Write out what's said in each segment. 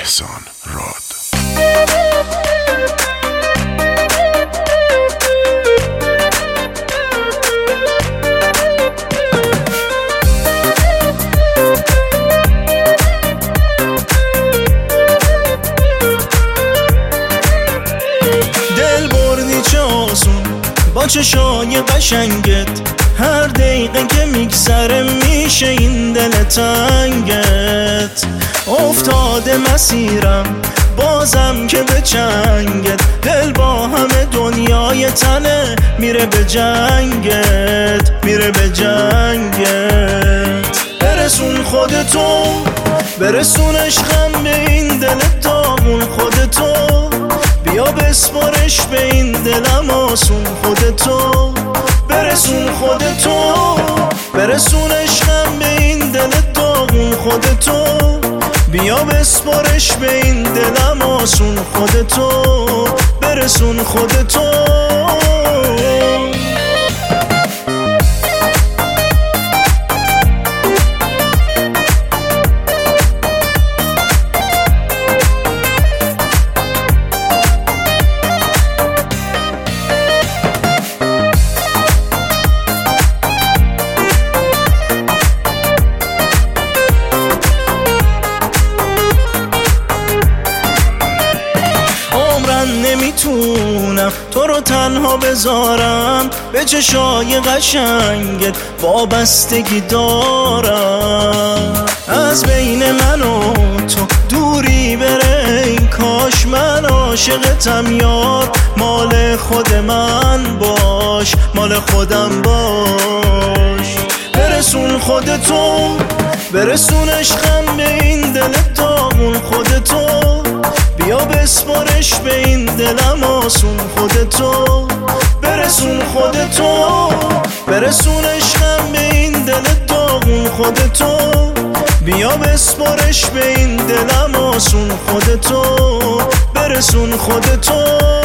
احسان راد. دل بردی چه آسون با چشای قشنگت، هر دقیقه که میگذره میشه این دل تنگت. افتاده مسیرم بازم که به چنگت، دل با همه دنیای تنه میره به جنگت، میره به جنگت. برسون خودتو، برسون عشقم به این دل داغون خودتو، بیا بسپارش به این دلم آسون خودتو. برسون خودتو، برسون عشقم به این دل داغون خودتو، بیا بسپارش به این دلم آسون خودتو. برسون خودتو. نمیتونم تو رو تنها بذارم، به چشای قشنگت وابستگی دارم. از بین من و تو دوری بره، این کاش من عاشقتم یار، مال خود من باش، مال خودم باش. برسون خودتو، برسون عشقم به این دل داغون خودتو، بیا بسپارش به این دلم آسون خودتو. برسون خودتو، برسون عشقم به این دل داغون خودتو، بیا بسپارش به این دلم آسون خودتو. برسون خودتو.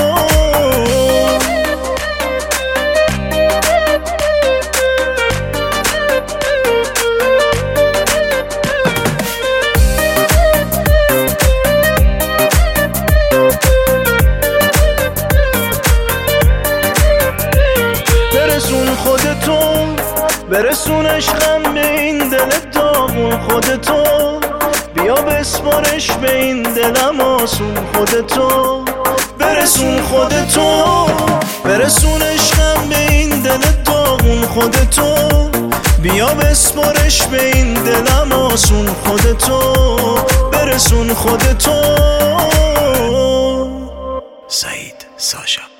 برسون عشقم به این دل داغون خودتو، بیا بسپارش به این دلم آسون خودتو. برسون خودتو، برسون عشقم به این دل داغون خودتو، بیا بسپارش به این دلم آسون خودتو. برسون خودتو. سعید ساشا.